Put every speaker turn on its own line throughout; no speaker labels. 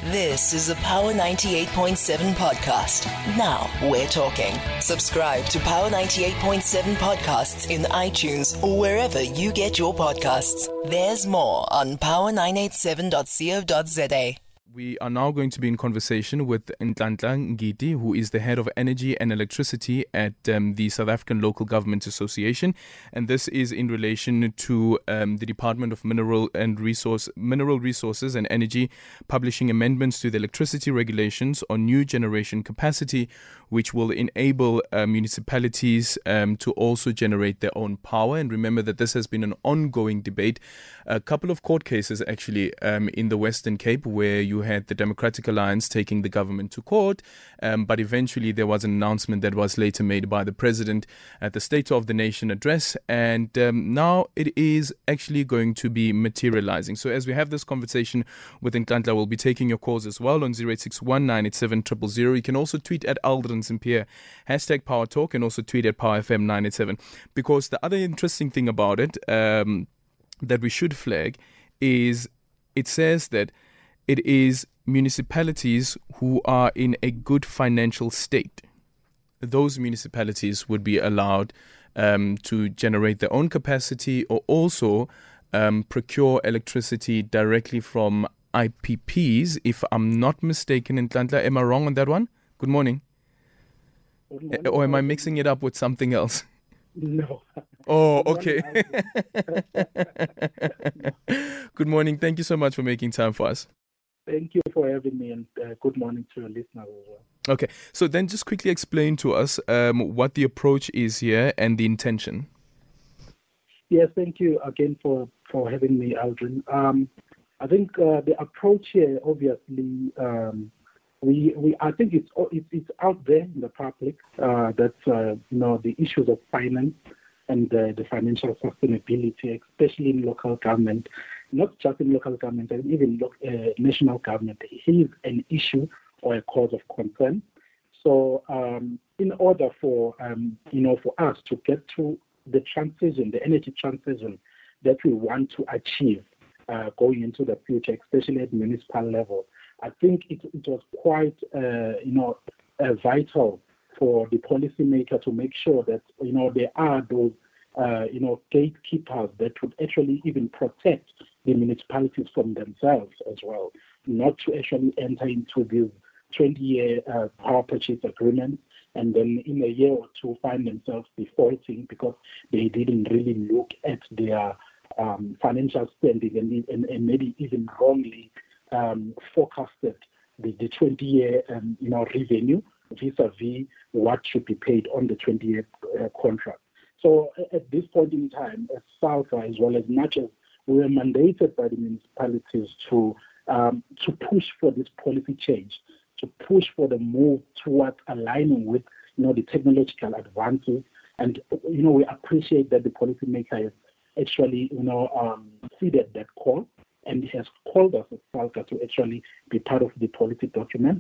This is a Power 98.7 podcast. Now we're talking. Subscribe to Power 98.7 podcasts in iTunes or wherever you get your podcasts. There's more on power987.co.za.
We are now going to be in conversation with Nhlanhla Ngidi, who is the head of energy and electricity at the South African Local Government Association. And this is in relation to the Department of Mineral Resources and Energy publishing amendments to the electricity regulations on new generation capacity, which will enable municipalities to also generate their own power. And remember that this has been an ongoing debate. A couple of court cases actually in the Western Cape where you had the Democratic Alliance taking the government to court, but eventually there was an announcement that was later made by the president at the State of the Nation address, and now it is actually going to be materializing. So as we have this conversation with Nhlanhla, we'll be taking your calls as well on 0861-987-000. You can also tweet at Aldrin St. Pierre, hashtag Power Talk, and also tweet at Power FM 987. Because the other interesting thing about it that we should flag is it says that it is municipalities who are in a good financial state. Those municipalities would be allowed to generate their own capacity or also procure electricity directly from IPPs, if I'm not mistaken. Nhlanhla, am I wrong on that one? Good morning.
Good morning.
Or am I mixing it up with something else?
No.
Oh, okay. Good morning. Thank you so much for making time for us.
Thank you for having me, and good morning to your listeners as well.
Okay, so then just quickly explain to us what the approach is here and the intention.
Yes, thank you again for having me, Aldrin. I think the approach here, obviously, I think it's out there in the public that the issues of finance and the financial sustainability, especially in local government, not just in local government, and even national government, is an issue or a cause of concern. So, in order for us to get to the transition, the energy transition that we want to achieve going into the future, especially at municipal level, I think it was quite vital for the policymaker to make sure that there are those gatekeepers that would actually even protect the municipalities from themselves as well, not to actually enter into these 20-year power purchase agreements and then in a year or two find themselves defaulting because they didn't really look at their financial standing and maybe even wrongly forecasted the 20-year revenue vis-a-vis what should be paid on the 20-year contract. So at this point in time, as SALSA, as well as much as we are mandated by the municipalities to push for this policy change, to push for the move towards aligning with the technological advances, and we appreciate that the policymaker has actually seeded that call and has called us as SALSA to actually be part of the policy document.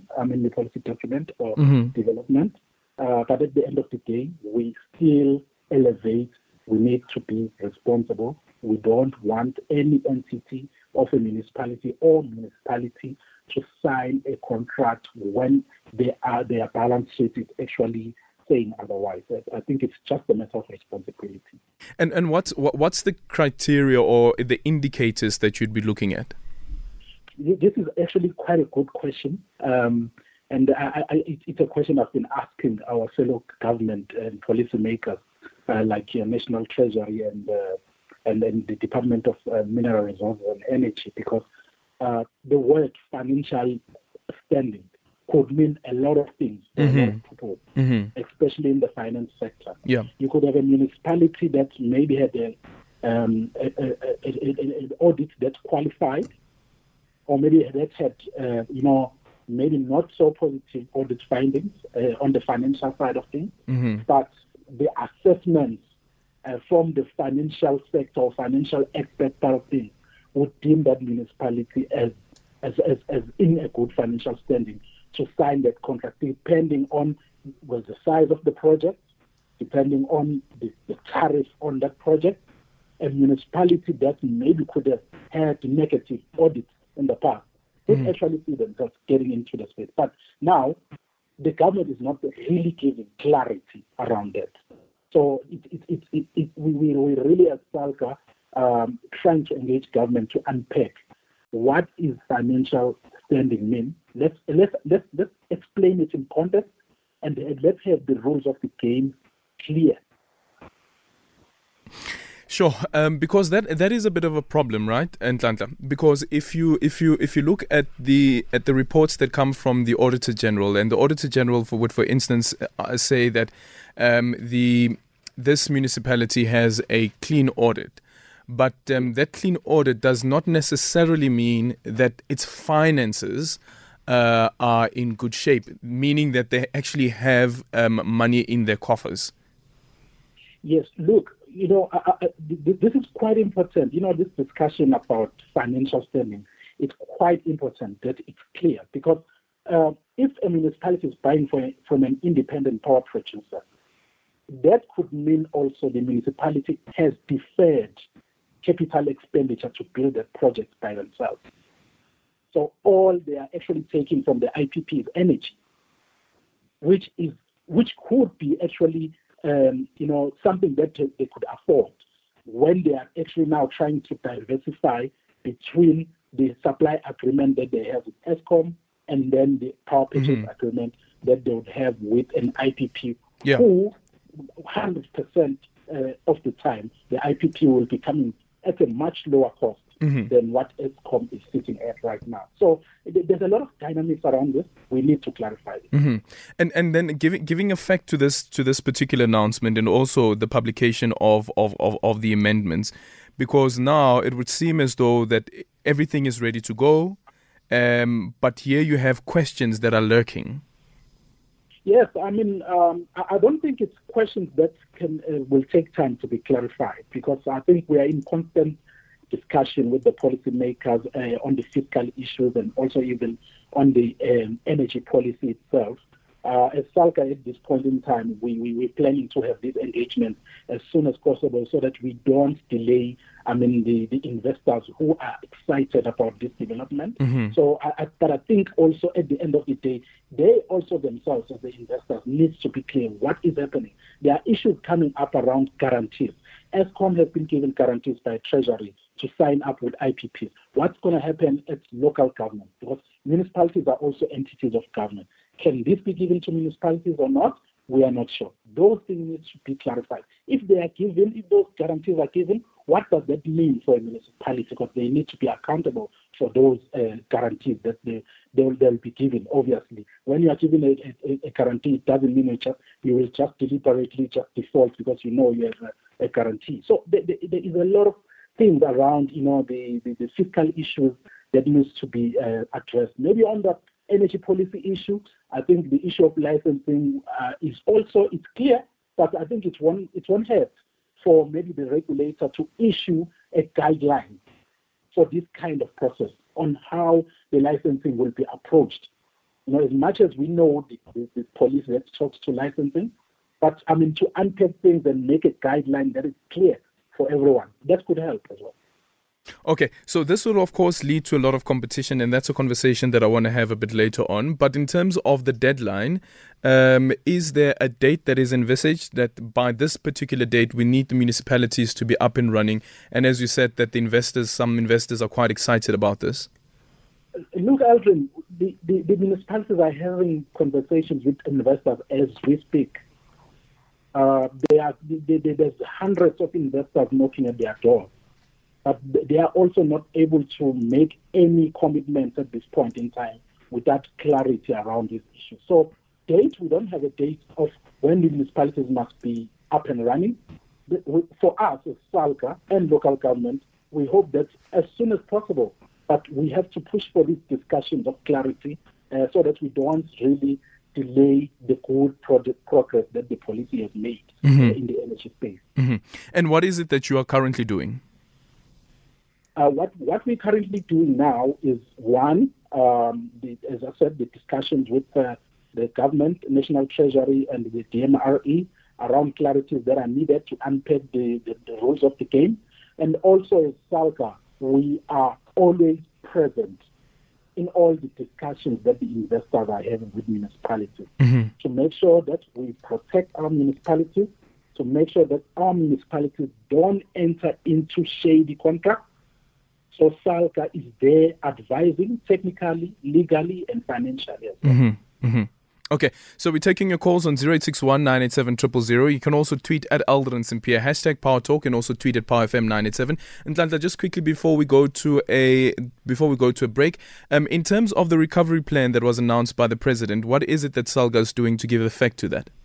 Or development. But at the end of the day, we still elevate. We need to be responsible. We don't want any entity of a municipality or municipality to sign a contract when their balance sheet is actually saying otherwise. I think it's just a matter of responsibility.
And what's the criteria or the indicators that you'd be looking at?
This is actually quite a good question. And it's a question I've been asking our fellow government and policymakers, like National Treasury and then the Department of Mineral Resources and Energy, because the word financial standing could mean a lot of things for a lot of people, especially in the finance sector. Yeah. You could have a municipality that maybe had an audit that qualified, or maybe that had, maybe not so positive audit findings on the financial side of things, but the assessments from the financial sector or financial aspect part of things would deem that municipality as in a good financial standing to sign that contract, depending on the size of the project, depending on the tariff on that project. A municipality that maybe could have had negative audits in the past could actually see themselves getting into the space. But now, the government is not really giving clarity around that. So we really, as SALCA, trying to engage government to unpack what is financial standing mean. Let's explain it in context, and let's have the rules of the game clear.
Sure, because that is a bit of a problem, right, Nhlanhla? Because if you look at the reports that come from the Auditor General, and the Auditor General would, for instance, say that this municipality has a clean audit, but that clean audit does not necessarily mean that its finances are in good shape, meaning that they actually have money in their coffers.
Yes, look. This is quite important. This discussion about financial standing, it's quite important that it's clear, because if a municipality is buying from an independent power producer, that could mean also the municipality has deferred capital expenditure to build that project by themselves. So all they are actually taking from the IPP is energy, which could be actually something that they could afford when they are actually now trying to diversify between the supply agreement that they have with Eskom and then the power purchase agreement that they would have with an IPP, who 100% of the time the IPP will be coming at a much lower cost than what Eskom is sitting at right now. So there's a lot of dynamics around this. We need to clarify it.
And then giving effect to this particular announcement, and also the publication of the amendments, because now it would seem as though that everything is ready to go, but here you have questions that are lurking.
Yes, I mean, I don't think it's questions that will take time to be clarified, because I think we are in constant discussion with the policymakers on the fiscal issues, and also even on the energy policy itself. As SALCA, at this point in time, we're planning to have this engagement as soon as possible, so that we don't delay, the investors who are excited about this development. So, but I think also at the end of the day, they also themselves, as the investors, needs to be clear what is happening. There are issues coming up around guarantees. Eskom has been given guarantees by Treasury to sign up with IPPs. What's going to happen at local government? Because municipalities are also entities of government. Can this be given to municipalities or not? We are not sure. Those things need to be clarified. If they are given, if those guarantees are given, what does that mean for a municipality? Because they need to be accountable for those guarantees that they'll be given, obviously. When you are given a guarantee, it doesn't mean you will just deliberately just default because you know you have a guarantee. So there is a lot of things around, the fiscal issues that needs to be addressed. Maybe on the energy policy issue, I think the issue of licensing is also, it's clear, but I think it's one head for maybe the regulator to issue a guideline for this kind of process on how the licensing will be approached. As much as we know the police that talks to licensing, but to unpack things and make a guideline that is clear for everyone, that could help as well.
Okay, so this will of course lead to a lot of competition, and that's a conversation that I want to have a bit later on. But in terms of the deadline, is there a date that is envisaged that by this particular date we need the municipalities to be up and running? And as you said, that some investors are quite excited about this.
Look, Aldrin, the municipalities are having conversations with investors as we speak. There's hundreds of investors knocking at their door. But they are also not able to make any commitments at this point in time without clarity around this issue. So we don't have a date of when the municipalities must be up and running. For us as SALCA and local government, we hope that as soon as possible, but we have to push for these discussions of clarity so that we don't really delay the good project progress that the policy has made in the energy space.
And what is it that you are currently doing?
What we're currently doing now is, one, as I said, the discussions with the government, National Treasury, and the DMRE around clarities that are needed to unpack the rules of the game. And also as SALCA, we are always present in all the discussions that the investors are having with municipalities to make sure that we protect our municipalities, to make sure that our municipalities don't enter into shady contracts. So SALCA is there advising technically, legally, and financially as well.
Okay, so we're taking your calls on 0861 987 000. You can also tweet at Alderin Sampear, hashtag Power Talk, and also tweet at PowerFM 987. And Nhlanhla, just quickly before we go to a break, in terms of the recovery plan that was announced by the president, what is it that SALGA is doing to give effect to that?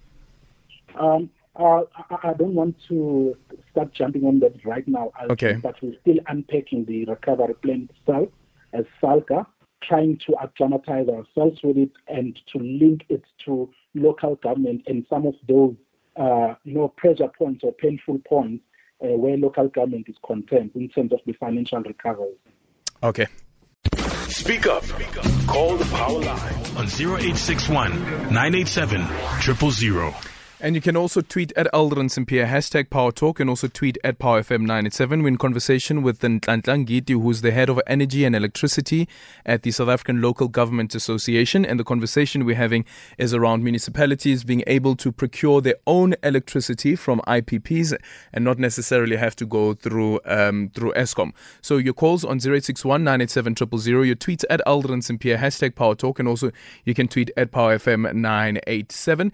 I don't want to start jumping on that right now,
okay.
But we're still unpacking the recovery plan itself as SALGA, trying to acclimatize ourselves with it and to link it to local government and some of those pressure points or painful points where local government is concerned in terms of the financial recovery.
Okay.
Speak up. Call the Power Line on 0861 987 000.
And you can also tweet at Alderin Sampear, hashtag Power Talk, and also tweet at PowerFM 987. We're in conversation with Nhlanhla Ngidi, who's the head of energy and electricity at the South African Local Government Association. And the conversation we're having is around municipalities being able to procure their own electricity from IPPs and not necessarily have to go through Eskom. So your calls on 0861 987 000, your tweets at Alderin Sampear, hashtag Power Talk, and also you can tweet at PowerFM 987.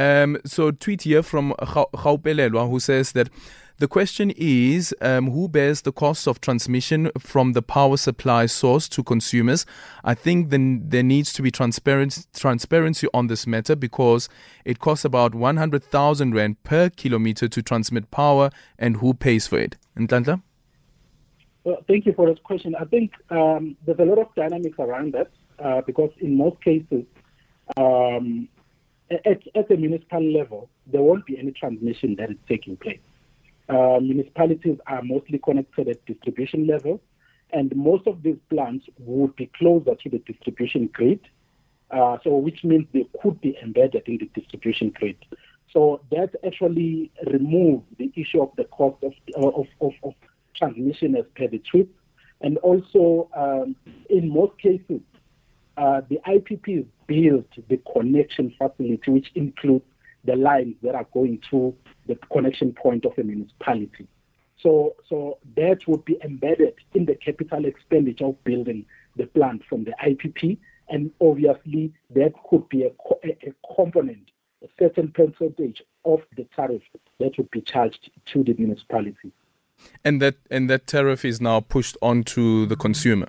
So tweet here from Gaupelelwa, who says that the question is who bears the cost of transmission from the power supply source to consumers. I think then there needs to be transparency on this matter because it costs about 100,000 rand per kilometer to transmit power, and who pays for it? Nhlanhla?
Well, thank you for this question. I think there's a lot of dynamics around that because in most cases at the municipal level, there won't be any transmission that is taking place. Municipalities are mostly connected at distribution level, and most of these plants would be closer to the distribution grid, so which means they could be embedded in the distribution grid. So that actually removes the issue of the cost of transmission as per the tweet. And also, in most cases, the IPPs built the connection facility, which includes the lines that are going to the connection point of a municipality. So that would be embedded in the capital expenditure of building the plant from the IPP, and obviously that could be a component, a certain percentage of the tariff that would be charged to the municipality.
And that tariff is now pushed onto the consumer.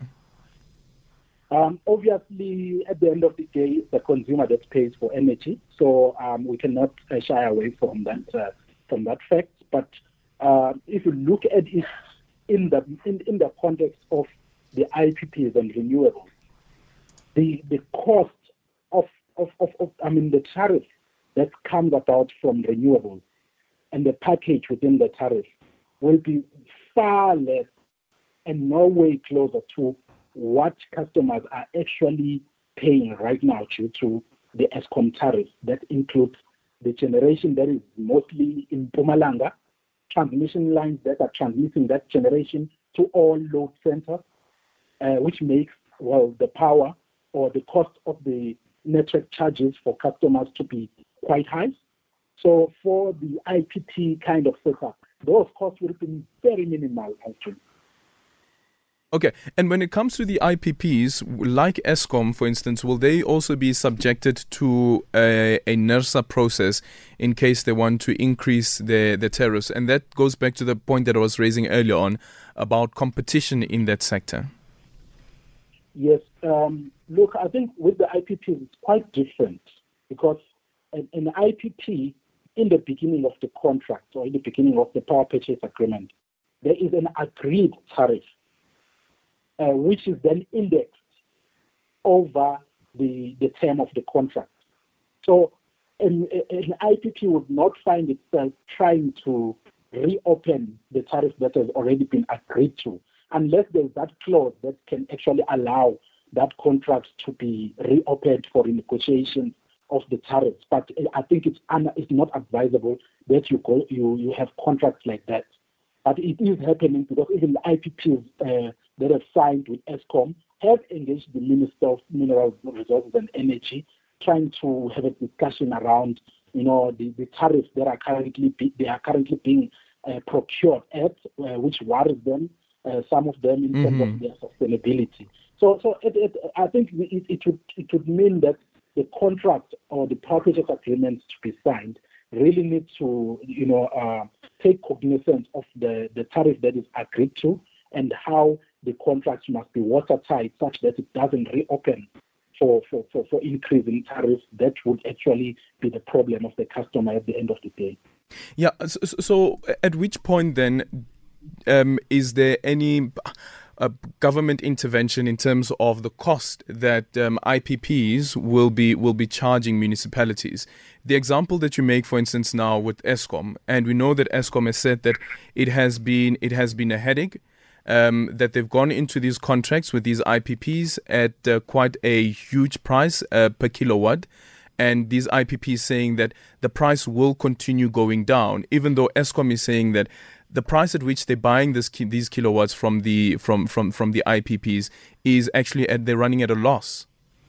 Obviously, at the end of the day, it's the consumer that pays for energy, so we cannot shy away from that fact. But if you look at it in the context of the IPPs and renewables, the cost of the tariff that comes about from renewables and the package within the tariff will be far less and no way closer to what customers are actually paying right now due to the Eskom tariff. That includes the generation that is mostly in Mpumalanga, transmission lines that are transmitting that generation to all load centers, which makes, the power or the cost of the network charges for customers to be quite high. So for the IPP kind of setup, those costs will be very minimal, actually.
Okay, and when it comes to the IPPs, like Eskom, for instance, will they also be subjected to a NERSA process in case they want to increase their tariffs? And that goes back to the point that I was raising earlier on about competition in that sector.
Yes, look, I think with the IPPs, it's quite different because an IPP, in the beginning of the contract or in the beginning of the power purchase agreement, there is an agreed tariff, which is then indexed over the term of the contract. So an IPP would not find itself trying to reopen the tariff that has already been agreed to, unless there's that clause that can actually allow that contract to be reopened for renegotiation of the tariffs. But I think it's not advisable that you have contracts like that. But it is happening because even the IPPs that have signed with Eskom have engaged the Minister of Mineral Resources and Energy, trying to have a discussion around, the tariffs that are currently being procured at, which worries them, some of them in terms of their sustainability. So I think it would mean that the contract or the power purchase agreements to be signed really need to, take cognizance of the tariff that is agreed to and how the contracts must be watertight such that it doesn't reopen for increasing tariffs. That would actually be the problem of the customer at the end of the day.
Yeah. So at which point then is there any government intervention in terms of the cost that IPPs will be charging municipalities? The example that you make, for instance, now with Eskom, and we know that Eskom has said that it has been a headache, that they've gone into these contracts with these IPPs at quite a huge price per kilowatt. And these IPPs saying that the price will continue going down, even though Eskom is saying that the price at which they're buying these kilowatts from the IPPs is actually they're running at a loss.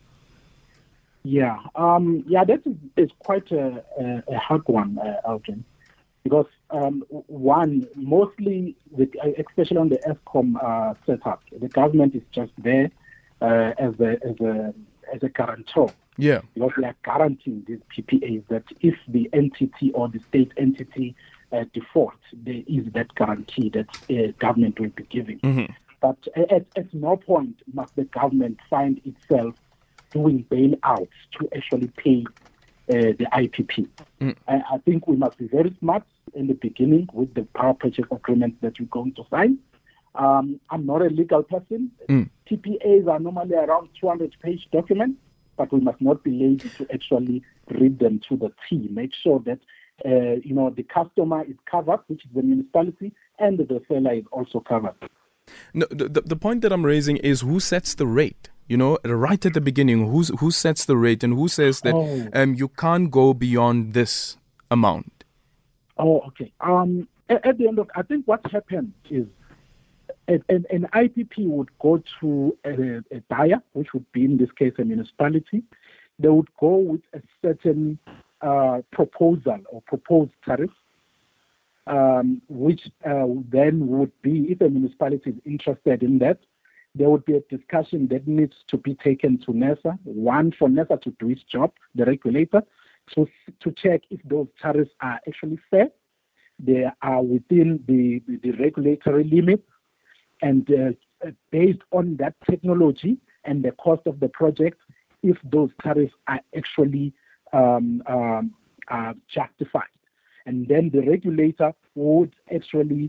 Yeah, that is quite a hard one, Elgin, because one, mostly, especially on the Eskom setup, the government is just there as a guarantor.
Yeah,
because they are guaranteeing these PPAs that if the entity or the state entity default, there is that guarantee that government will be giving. Mm-hmm. But at no point must the government find itself doing bailouts to actually pay the IPP. Mm. I think we must be very smart in the beginning with the power purchase agreement that we're going to sign. I'm not a legal person. PPAs are normally around 200-page documents, but we must not be lazy to actually read them to the T. Make sure that the customer is covered, which is the municipality, and the seller is also covered.
No, the point that I'm raising is who sets the rate? Right at the beginning, who sets the rate and who says that you can't go beyond this amount?
Oh, okay. At the end of, I think what happens is an IPP would go to a buyer, which would be in this case a municipality. They would go with a certain proposal or proposed tariff, which then would be, if a municipality is interested in that, there would be a discussion that needs to be taken to NERSA. One, for NERSA to do its job, the regulator, to check if those tariffs are actually fair, they are within the regulatory limit, and based on that technology and the cost of the project, if those tariffs are actually justified. And then the regulator would actually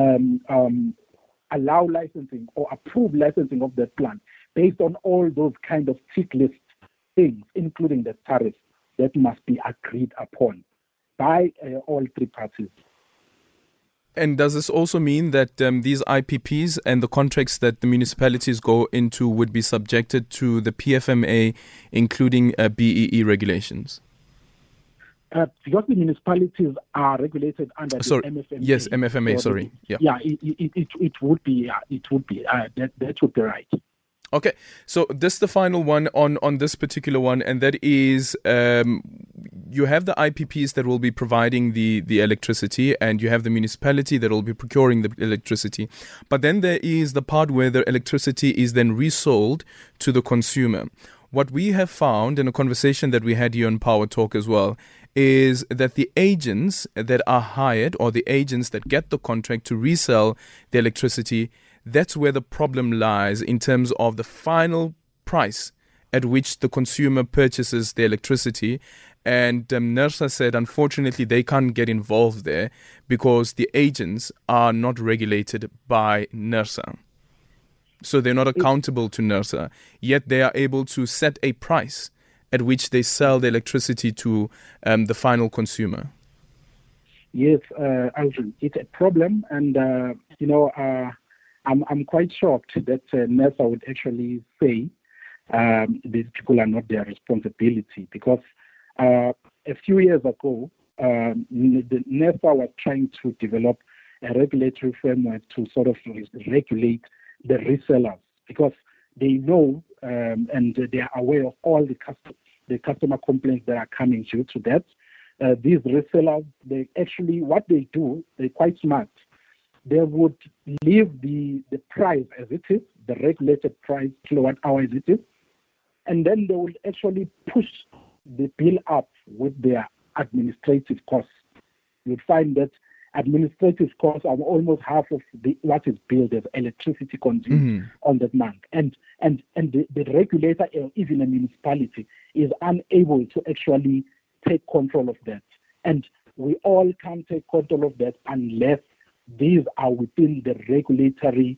allow licensing or approve licensing of that plant based on all those kind of tick list things, including the tariffs that must be agreed upon by all three parties.
And does this also mean that these IPPs and the contracts that the municipalities go into would be subjected to the PFMA, including BEE regulations?
Because the municipalities are regulated under the MFMA.
Yes, MFMA, sorry.
Yeah, it would be. That would be right.
Okay, so this is the final one on this particular one, and that is you have the IPPs that will be providing the electricity, and you have the municipality that will be procuring the electricity. But then there is the part where the electricity is then resold to the consumer. What we have found in a conversation that we had here on Power Talk as well is that the agents that are hired, or the agents that get the contract to resell the electricity, that's where the problem lies in terms of the final price at which the consumer purchases the electricity. And NERSA said, unfortunately, they can't get involved there because the agents are not regulated by NERSA. So they're not accountable to NERSA, yet they are able to set a price at which they sell the electricity to the final consumer.
Yes, Alvin, it's a problem, and I'm quite shocked that NERSA would actually say these people are not their responsibility, because a few years ago, the NERSA was trying to develop a regulatory framework to sort of regulate the resellers, because they know and they are aware of all the customer complaints that are coming due to that. These resellers, they actually, what they do, they're quite smart. They would leave the price as it is, the regulated price kilowatt hour as it is, and then they will actually push the bill up with their administrative costs. You'd find that administrative costs are almost half of what is billed as electricity consumed on that month. And the regulator, or even a municipality, is unable to actually take control of that. And we all can't take control of that unless these are within the regulatory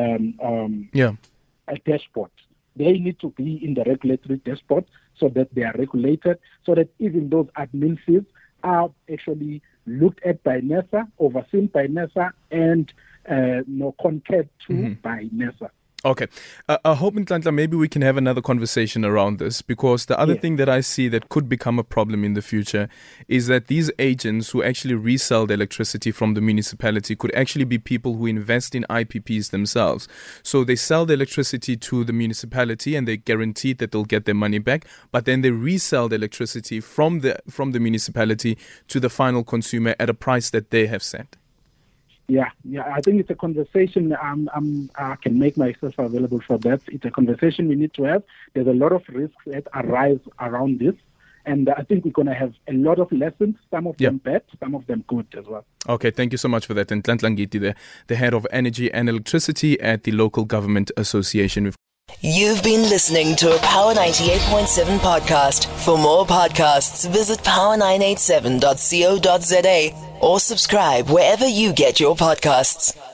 dashboard. They need to be in the regulatory dashboard so that they are regulated, so that even those admin fees are actually looked at by NERSA, overseen by NERSA, and concurred to by NERSA.
Okay. I hope, Nhlanhla, maybe we can have another conversation around this, because the other thing that I see that could become a problem in the future is that these agents who actually resell the electricity from the municipality could actually be people who invest in IPPs themselves. So they sell the electricity to the municipality and they're guaranteed that they'll get their money back, but then they resell the electricity from the municipality to the final consumer at a price that they have set.
Yeah, I think it's a conversation. I can make myself available for that. It's a conversation we need to have. There's a lot of risks that arise around this, and I think we're going to have a lot of lessons, some of them bad, some of them good as well.
Okay, thank you so much for that. And Nhlanhla Ngidi, the head of energy and electricity at the Local Government Association.
You've been listening to a Power 98.7 podcast. For more podcasts, visit power987.co.za or subscribe wherever you get your podcasts.